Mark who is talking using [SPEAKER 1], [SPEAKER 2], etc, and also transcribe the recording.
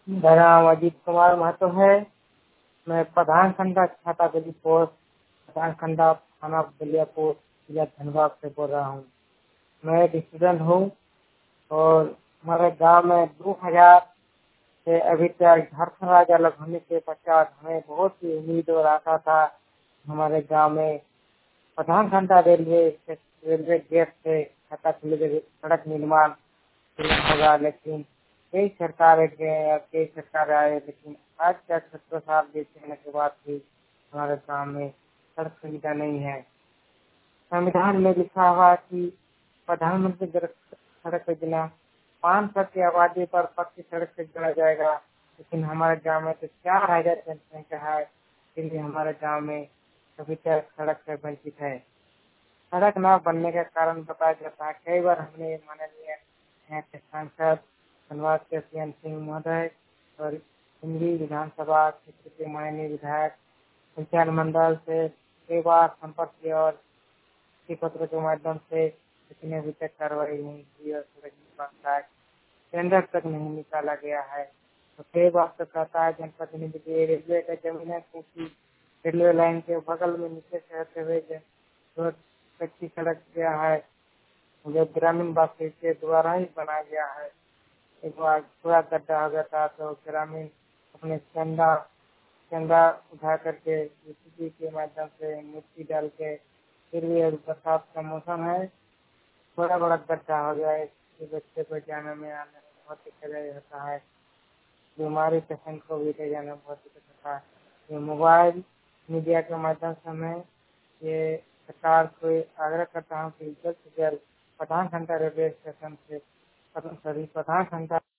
[SPEAKER 1] मेरा नाम अजीत कुमार महतो है। मैं प्रधान खंडा छाता गली पोस्ट, प्रधान खंडा थाना बलिया पोस्ट, जिला धनबाद से बोल रहा हूँ। मैं एक स्टूडेंट हूँ और हमारे गांव में 2000 से अभी तक झारखंड राज्य अलग होने के पश्चात हमें बहुत सी उम्मीद और आशा था। हमारे गांव में प्रधान खंडा रेलवे गेट से छाता सड़क निर्माण होगा, लेकिन कई सरकार आए, लेकिन आज तक 17 साल बीतने के बाद भी हमारे गांव में सड़क सुविधा नहीं है। संविधान में लिखा हुआ है कि प्रधानमंत्री सड़क योजना 5 वर्ष की आबादी पर पक्की सड़क से जोड़ा जाएगा, लेकिन हमारे गांव में तो 4000 जनसंख्या है, फिर भी हमारे गांव में अभी तक सड़क से वंचित है। सड़क न बनने का कारण बताया जाता है। कई बार हमने माननीय यहाँ के सांसद धनबाद के सीएम सिंह महोदय और हिंदी विधानसभा क्षेत्र के माननीय विधायक संचार मंडल से कई बार संपर्क किया और चिट्ठी पत्र के माध्यम से, लेकिन अभी तक कार्रवाई नहीं हुई और सड़क निर्माण टेंडर तक नहीं निकाला गया है। तो कई बार तो कहता है जनप्रतिनिधि की रेलवे का जमीन है, क्योंकि रेलवे लाइन के बगल में नीचे से होते हुए रोड कच्ची सड़क गया है, जो ग्रामीण वासी के द्वारा ही बनाया गया है। एक बार पूरा गड्ढा हो गया था तो ग्रामीण अपने चंदा उठा करके जेसीबी के माध्यम से मिट्टी डाल के, फिर भी अभी बरसात का मौसम है, थोड़ा बड़ा गड्ढा हो गया है। बच्चे को जाने में आने में बहुत दिक्कत होता है, बीमारी पेशेंट को भी ले जाने में बहुत दिक्कत होता है। ये मोबाइल मीडिया के माध्यम से मैं ये सरकार को आग्रह करता हूँ कि जल्द से जल्द प्रधान घंटा रेलवे स्टेशन से प्रधान घंटा